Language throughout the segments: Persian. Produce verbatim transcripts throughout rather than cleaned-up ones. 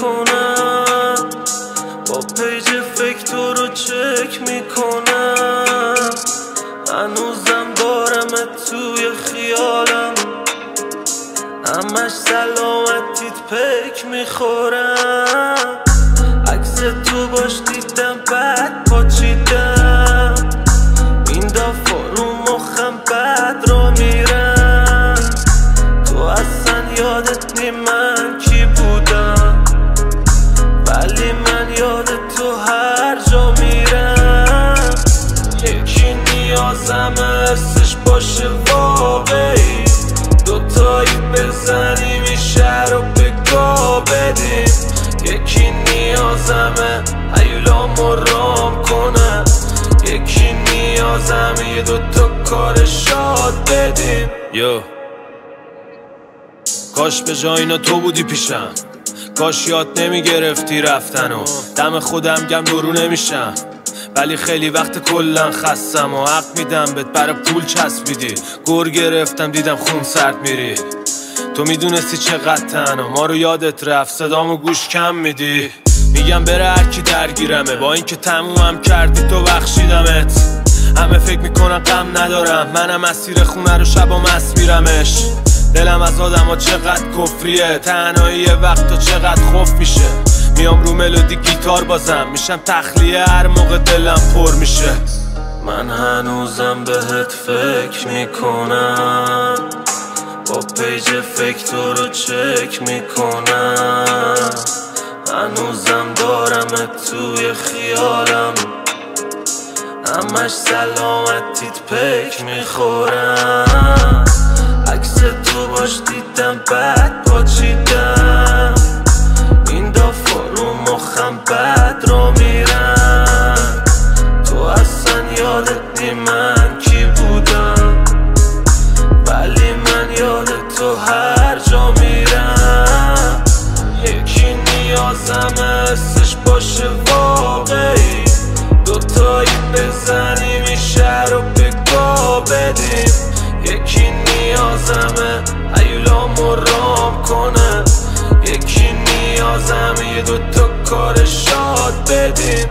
میکنم، با پیج فکر رو چک میکنم، هنوزم دارمت توی خیالم، همش سلامتیت پک میخورم، عکس تو باش دیدم بعد پاچیدم، این دفعه رو مخم بد را میرم، تو اصلا یادت نی من کی بودم، ولی من یادت تو هر جا میرم، یکی نیازمه حسش باشه واقعی، دوتایی بزنیم این شهر رو بگا بدیم، یکی نیازمه هیولامو رام کنه، یکی نیازمه یه دوتا کار شاد بدیم. یو کاش به جای اینا تو بودی پیشم، کاش یاد نمیگرفتی رفتن و دم خودم گم درو نمیشم، ولی خیلی وقت کلن خستم و حق میدم بهت برا پول چسبیدی، گر گرفتم دیدم خون سرد میری، تو میدونستی چقدر تنها، ما رو یادت رفت صدامو گوش کم میدی، میگم بره هرکی درگیرمه، با اینکه تمومم کردی تو بخشیدمت، همه فکر میکنن غم ندارم، منم مسیر خونه رو شبا مست میرمش، دلم از آدم ها چقدر کفریه، تنهایی یه وقتا چقدر خوف میشه، میام رو ملودی گیتار بازم، میشم تخلیه هر موقع دلم پر میشه، من هنوزم بهت فکر میکنم، با پیج فکر رو چک میکنم، هنوزم دارمت توی خیالم، همش سلامتیت پک میخورم، عکس تو باش دیدم بعد پاچیدم، این دفعه رو مخم بد را میرم، تو اصلا یادت نی من کی بودم، ولی من یادت تو هر جا میرم، یکی نیازمه حسش باشه واقعی، دوتایی بزنیم این شهر رو بگا بدیم، یکی نیازمه هیولامو رام کنه، یکی نیازمه یه دوتا کار شاد بدیم.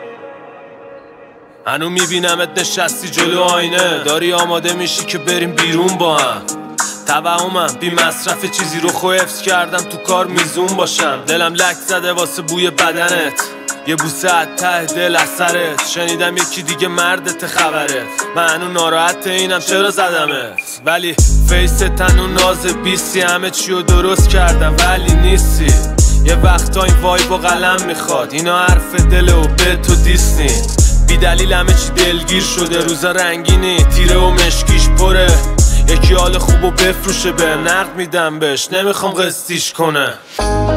هنو میبینمت نشستی جلو آینه، داری آماده میشی که بریم بیرون با هم، توهمم بی مصرف چیزی رو خو حفظ کردم تو کار میزون باشم، دلم لک زده واسه بوی بدنت، یه بوسه از ته دل اثرت، شنیدم یکی دیگه مردت خبرت، من هنو ناراحت اینم چرا زدمت، ولی فیس تنو ناز بیستی، همه چیو درست کردم ولی نیستی، یه وقتا این وایب و قلم میخواد، اینا حرف دل و به تو دیستی، بی دلیل همه چی دلگیر شده، روزا رنگینی تیره و مشکیش پره، یکی حال خوبو بفروشه به نقد میدم بهش، نمیخوام قسطیش کنه.